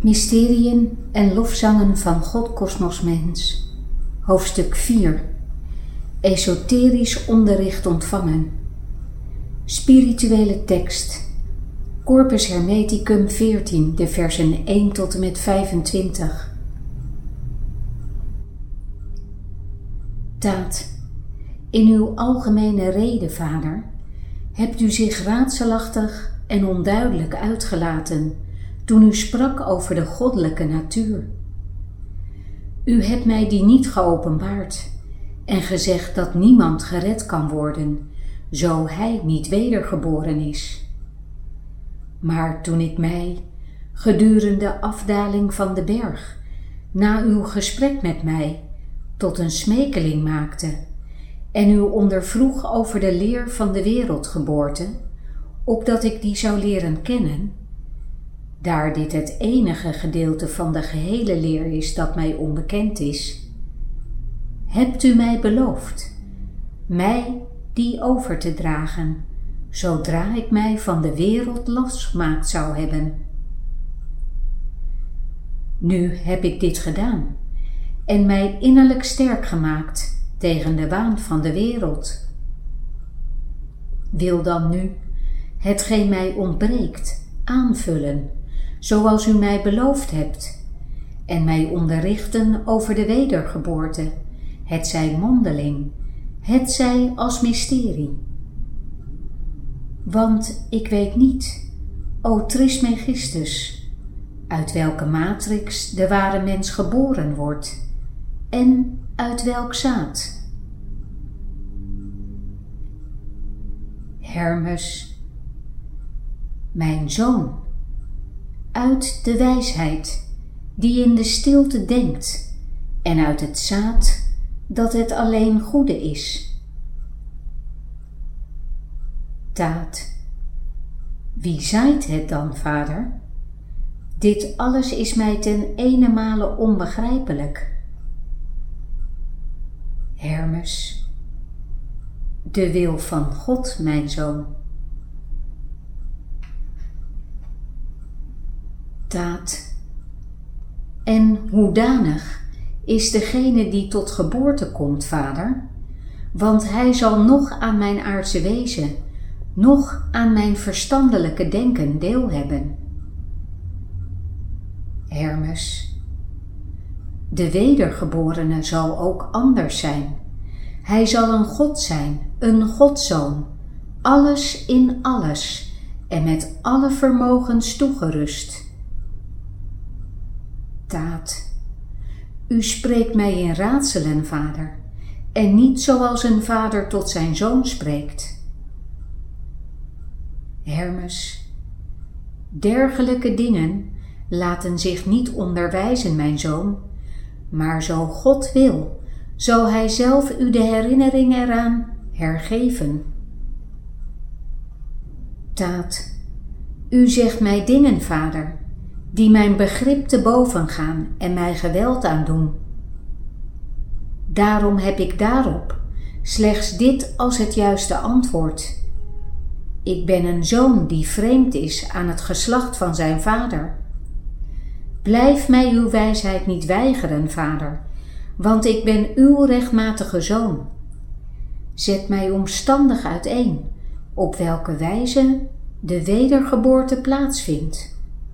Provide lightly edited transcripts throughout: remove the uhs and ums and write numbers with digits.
Mysteriën en lofzangen van God Kosmos Mens. Hoofdstuk 4. Esoterisch onderricht ontvangen. Spirituele tekst. Corpus Hermeticum 14, de versen 1 tot en met 25. Taat. In uw algemene rede, Vader, hebt u zich raadselachtig en onduidelijk uitgelaten toen u sprak over de goddelijke natuur. U hebt mij die niet geopenbaard en gezegd dat niemand gered kan worden, zo hij niet wedergeboren is. Maar toen ik mij, gedurende afdaling van de berg, na uw gesprek met mij, tot een smekeling maakte en u ondervroeg over de leer van de wereldgeboorte, opdat ik die zou leren kennen, daar dit het enige gedeelte van de gehele leer is dat mij onbekend is, hebt u mij beloofd, mij die over te dragen, zodra ik mij van de wereld losgemaakt zou hebben. Nu heb ik dit gedaan en mij innerlijk sterk gemaakt tegen de waan van de wereld. Wil dan nu hetgeen mij ontbreekt aanvullen, zoals u mij beloofd hebt, en mij onderrichten over de wedergeboorte, hetzij mondeling, hetzij als mysterie. Want ik weet niet, o Trismegistus, uit welke matrix de ware mens geboren wordt en uit welk zaad. Hermes, mijn zoon, uit de wijsheid die in de stilte denkt en uit het zaad dat het alleen goede is. Taat. Wie zaait het dan, Vader? Dit alles is mij ten enemale onbegrijpelijk. Hermes, de wil van God, mijn zoon. Taat. En hoedanig is degene die tot geboorte komt, Vader? Want hij zal noch aan mijn aardse wezen, noch aan mijn verstandelijke denken deel hebben. Hermes, de wedergeborene zal ook anders zijn. Hij zal een God zijn, een Godzoon, alles in alles en met alle vermogens toegerust. Taat. U spreekt mij in raadselen, Vader, en niet zoals een vader tot zijn zoon spreekt. Hermes, dergelijke dingen laten zich niet onderwijzen, mijn zoon, maar zo God wil, zal hij zelf u de herinnering eraan hergeven. Taat. U zegt mij dingen, Vader, die mijn begrip te boven gaan en mij geweld aandoen. Daarom heb ik daarop slechts dit als het juiste antwoord. Ik ben een zoon die vreemd is aan het geslacht van zijn vader. Blijf mij uw wijsheid niet weigeren, Vader, want ik ben uw rechtmatige zoon. Zet mij omstandig uiteen, op welke wijze de wedergeboorte plaatsvindt.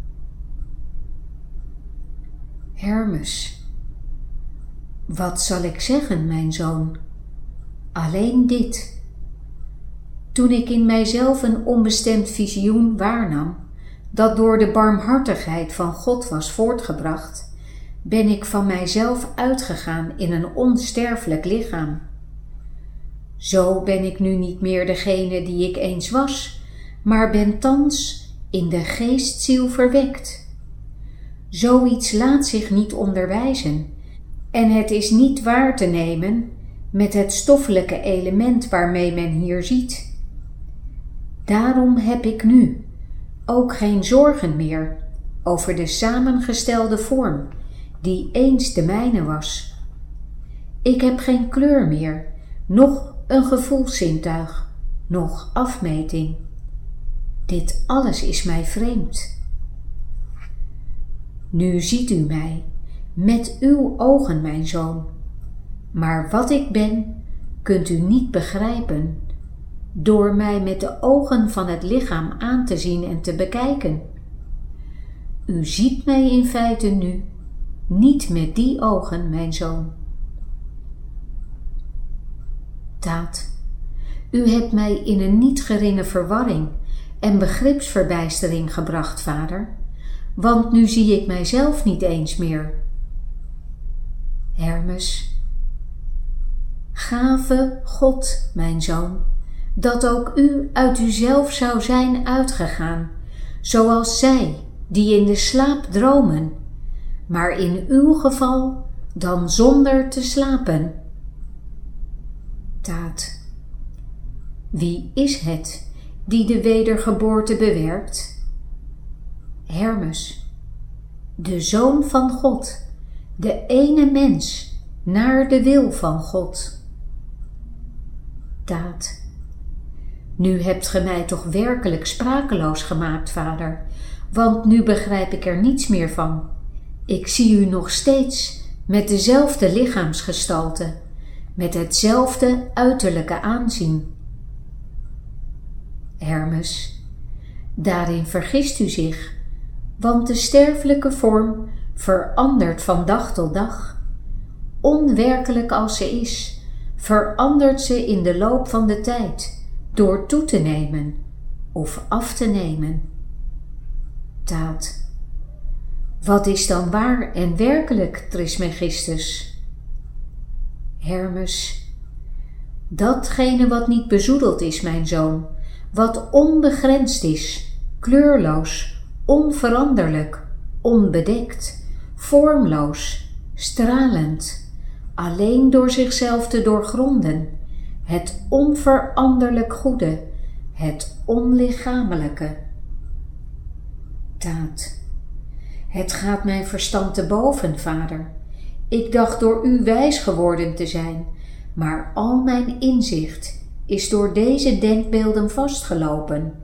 Hermes, wat zal ik zeggen, mijn zoon? Alleen dit. Toen ik in mijzelf een onbestemd visioen waarnam, dat door de barmhartigheid van God was voortgebracht, ben ik van mijzelf uitgegaan in een onsterfelijk lichaam. Zo ben ik nu niet meer degene die ik eens was, maar ben thans in de geestziel verwekt. Zoiets laat zich niet onderwijzen en het is niet waar te nemen met het stoffelijke element waarmee men hier ziet. Daarom heb ik nu ook geen zorgen meer over de samengestelde vorm die eens de mijne was. Ik heb geen kleur meer, noch een gevoelszintuig, noch afmeting. Dit alles is mij vreemd. Nu ziet u mij, met uw ogen, mijn zoon. Maar wat ik ben, kunt u niet begrijpen, door mij met de ogen van het lichaam aan te zien en te bekijken. U ziet mij in feite nu, niet met die ogen, mijn zoon. Taat, u hebt mij in een niet geringe verwarring en begripsverbijstering gebracht, vader, want nu zie ik mijzelf niet eens meer. Hermes, gave God, mijn zoon, dat ook u uit uzelf zou zijn uitgegaan, zoals zij die in de slaap dromen, maar in uw geval dan zonder te slapen. Taat, wie is het die de wedergeboorte bewerkt? Hermes, de Zoon van God, de ene mens, naar de wil van God. Taat, nu hebt ge mij toch werkelijk sprakeloos gemaakt, vader, want nu begrijp ik er niets meer van. Ik zie u nog steeds met dezelfde lichaamsgestalte, met hetzelfde uiterlijke aanzien. Hermes, daarin vergist u zich, want de sterfelijke vorm verandert van dag tot dag. Onwerkelijk als ze is, verandert ze in de loop van de tijd, door toe te nemen of af te nemen. Taat, wat is dan waar en werkelijk, Trismegistus? Hermes, datgene wat niet bezoedeld is, mijn zoon, wat onbegrensd is, kleurloos, onveranderlijk, onbedekt, vormloos, stralend, alleen door zichzelf te doorgronden, het onveranderlijk goede, het onlichamelijke. Taat, het gaat mijn verstand te boven, vader. Ik dacht door u wijs geworden te zijn, maar al mijn inzicht is door deze denkbeelden vastgelopen.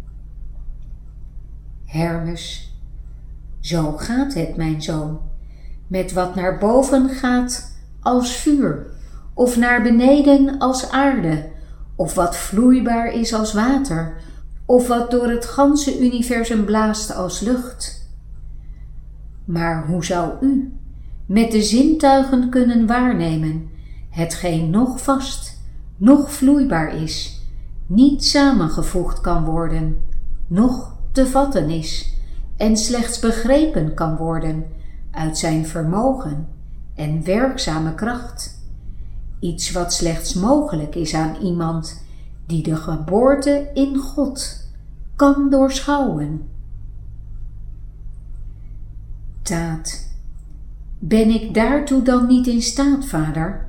Hermes, zo gaat het, mijn zoon, met wat naar boven gaat als vuur, of naar beneden als aarde, of wat vloeibaar is als water, of wat door het ganse universum blaast als lucht. Maar hoe zou u met de zintuigen kunnen waarnemen hetgeen nog vast, nog vloeibaar is, niet samengevoegd kan worden, noch te vatten is en slechts begrepen kan worden uit zijn vermogen en werkzame kracht? Iets wat slechts mogelijk is aan iemand die de geboorte in God kan doorschouwen. Taat, ben ik daartoe dan niet in staat, vader?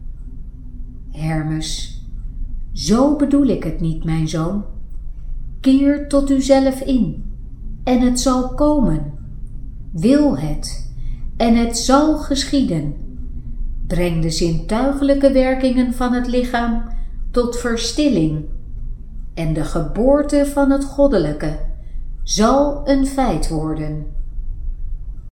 Hermes, zo bedoel ik het niet, mijn zoon. Keer tot uzelf in, en het zal komen. Wil het, en het zal geschieden. Breng de zintuigelijke werkingen van het lichaam tot verstilling, en de geboorte van het goddelijke zal een feit worden.